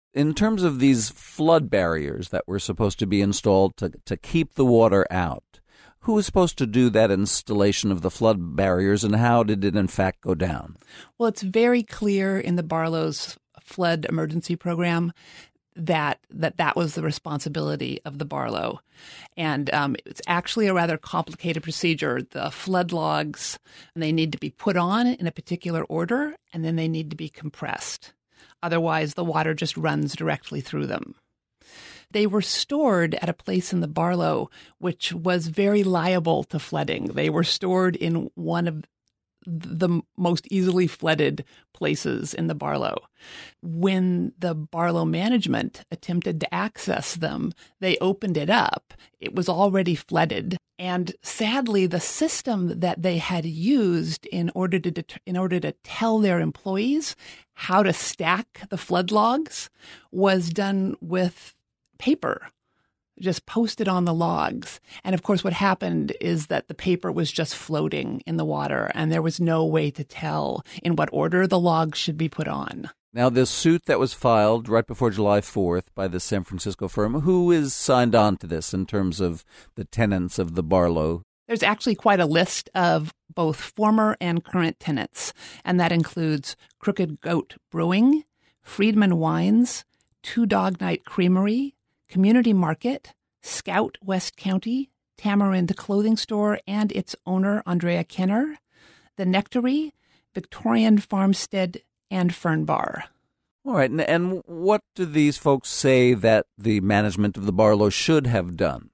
In terms of these flood barriers that were supposed to be installed to keep the water out, who was supposed to do that installation of the flood barriers, and how did it in fact go down? Well, it's very clear in the Barlow's flood emergency program that was the responsibility of the Barlow. And it's actually a rather complicated procedure. The flood logs, they need to be put on in a particular order, and then they need to be compressed. Otherwise, the water just runs directly through them. They were stored at a place in the Barlow which was very liable to flooding. They were stored in one of the most easily flooded places in the Barlow. When the Barlow management attempted to access them, they opened it up. It was already flooded. And sadly, the system that they had used in order to tell their employees how to stack the flood logs was done with paper, just posted on the logs. And of course, what happened is that the paper was just floating in the water, and there was no way to tell in what order the logs should be put on. Now, this suit that was filed right before July 4th by the San Francisco firm, who is signed on to this in terms of the tenants of the Barlow? There's actually quite a list of both former and current tenants, and that includes Crooked Goat Brewing, Friedman Wines, Two Dog Night Creamery, Community Market, Scout West County, Tamarind Clothing Store and its owner, Andrea Kenner, The Nectary, Victorian Farmstead, and Fern Bar. All right, and what do these folks say that the management of the Barlow should have done?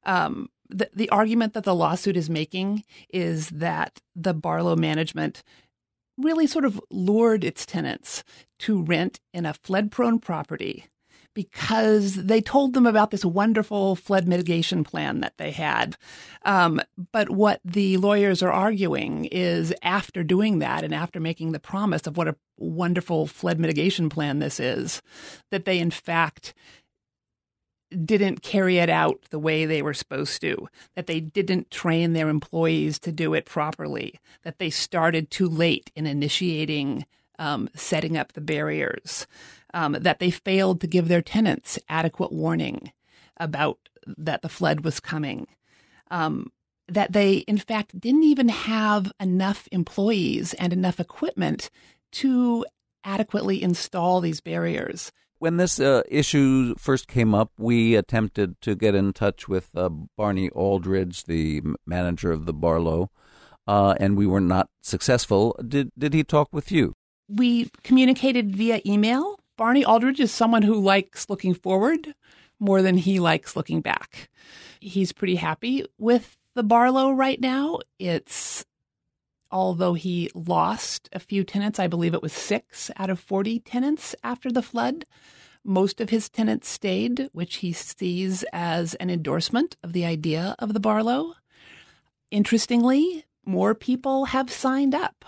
The argument that the lawsuit is making is that the Barlow management really sort of lured its tenants to rent in a flood-prone property because they told them about this wonderful flood mitigation plan that they had. But what the lawyers are arguing is after doing that and after making the promise of what a wonderful flood mitigation plan this is, that they in fact didn't carry it out the way they were supposed to, that they didn't train their employees to do it properly, that they started too late in initiating setting up the barriers, that they failed to give their tenants adequate warning about that the flood was coming, that they, in fact, didn't even have enough employees and enough equipment to adequately install these barriers. When this issue first came up, we attempted to get in touch with Barney Aldridge, the manager of the Barlow, and we were not successful. Did he talk with you? We communicated via email. Barney Aldridge is someone who likes looking forward more than he likes looking back. He's pretty happy with the Barlow right now. Although he lost a few tenants, I believe it was 6 out of 40 tenants after the flood, most of his tenants stayed, which he sees as an endorsement of the idea of the Barlow. Interestingly, more people have signed up